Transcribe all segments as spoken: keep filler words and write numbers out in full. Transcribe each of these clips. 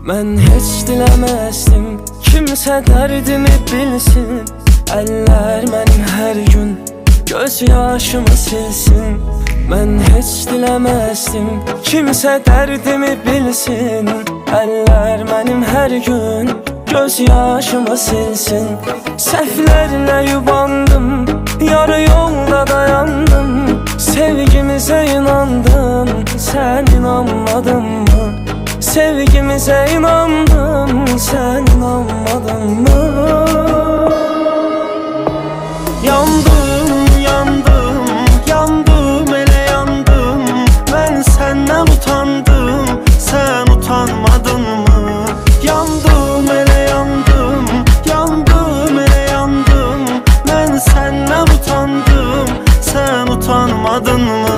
Mən heç diləməzdim kimsə dərdimi bilsin. Əllər mənim hər gün göz yaşımı silsin. Mən heç diləməzdim kimsə dərdimi bilsin. Əllər mənim hər gün göz yaşımı silsin. Səhvlərlə yubandım, yarı yolda dayandım. Sevgimizə inandım, sən inanmadın mı? Sevgimizə inandım, sən inanmadın mı? Yandım, yandım, yandım, elə yandım. Mən səndən utandım, sən utanmadın mı? Yandım, elə yandım, yandım, elə yandım. Mən səndən utandım, sən utanmadın mı?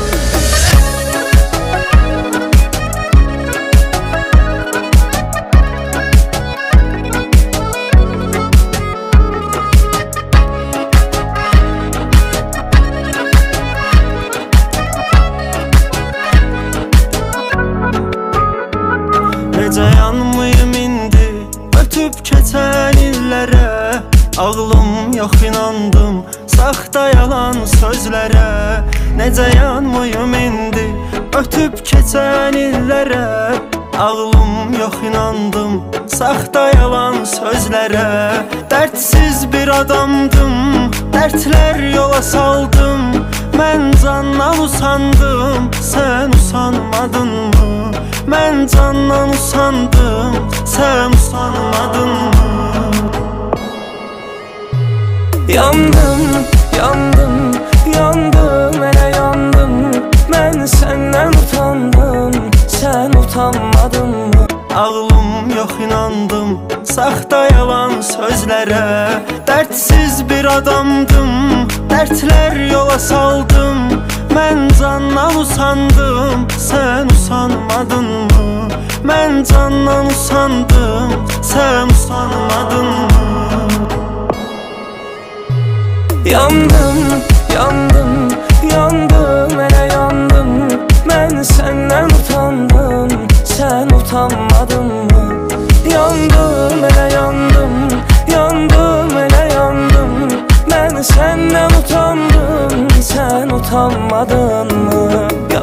Necə yanmayım indi ötüb keçən illərə. Ağlım yox, inandım saxta yalan sözlərə. Necə yanmayım indi ötüb keçən illərə. Ağlım yox, inandım saxta yalan sözlərə. Dərdsiz bir adamdım, dərdlər yola saldım. Mən candan usandım, sən usanmadın mı? Mən candan usandım, sən usanmadın mı? Yandım, yandım, yandım, elə yandım. Mən səndən utandım, sən utanmadın mı? Ağlım yox, inandım saxta yalan sözlərə. Dərdsiz bir adamdım, dərdlər yola saldım. Mən candan usandım, sən usanmadın mı? Mən candan usandım, sən usanmadın mı? Yandım, yandım, yandım, elə yandım. Mən səndən utandım, sən utanmadın mı? Yandım, elə yandım, yandım, elə yandım. Mən səndən utandım, sən utanmadın mı?